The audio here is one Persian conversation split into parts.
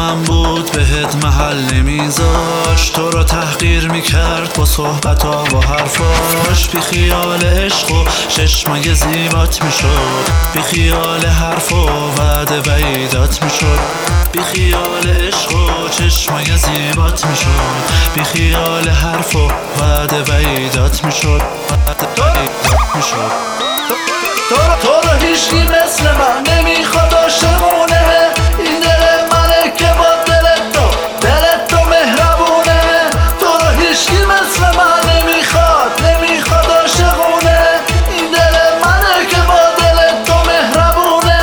من بود بهت محل نمیذاشت، تو رو تحقیر میکرد با صحبتا و حرفاش. بی خیال عشق و چشمای زیبات میشد، بی خیال حرف و وعده وعیدات میشد. بی خیال عشق و چشمای زیبات میشد، بی خیال حرف و وعده وعیدات میشد. تو رو هیچکی مثل من نمیخواد عاشقونه، این دل منه که با دلت تو مهربونه. تو رو هیچکی مثل من نمیخواد عاشقونه، این دل منه که با دلت تو مهربونه.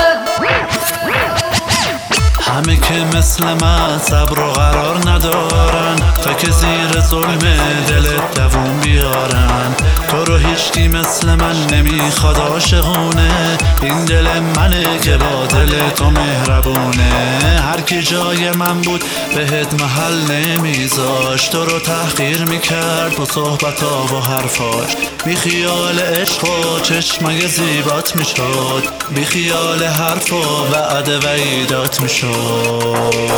همه که مثل من صبر و قرار ندارن، تا که زیر ظلم دلت دووم بیارن. تو رو هیچکی مثل من نمیخواد عاشقونه، این دل منه که با دل تو مهربونه. هر کی جای من بود بهت محل نمیذاشت، تو رو تحقیر میکرد با صحبتا و حرفاش. بی خیال عشق و چشمای زیبات میشد، بی خیال حرف و وعده وعیدات میشد.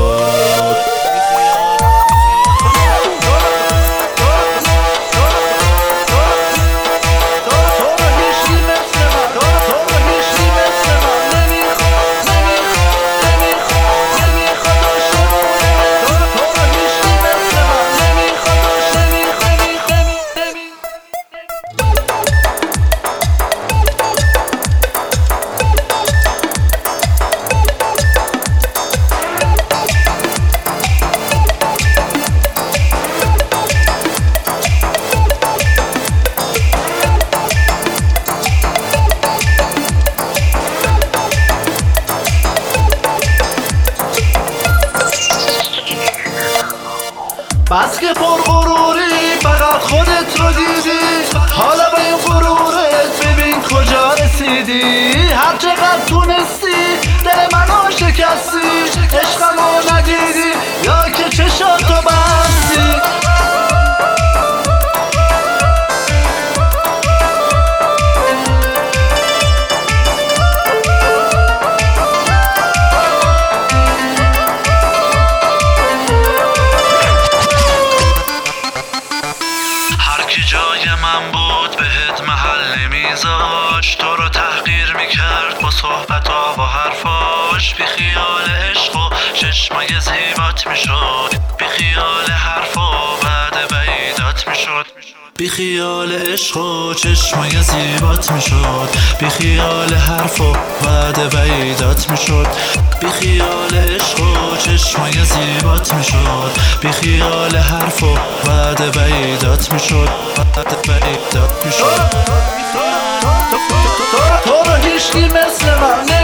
بس که پر غروری فقط خودت رو دیدی، حالا با این غرورت ببین کجا رسیدی. هر چقدر تونستی دل منو شکستی، عشقمو ندیدی یا که چشاتو بستی. جای من بود بهت محل نمیذاشت، تو رو تحقیر میکرد با صحبتا و حرفاش. بی خیال عشق و چشمای زیبات میشد، بی خیال حرف و وعده وعیدات میشد. بی خیال عشق و چشمای زیبات میشد، بی خیال حرف و وعده وعیدات میشد. بی خیال عشق و چشمای زیبات میشد، بی خیال حرف و وعده وعیدات میشد. تو رو هیچکی مثل من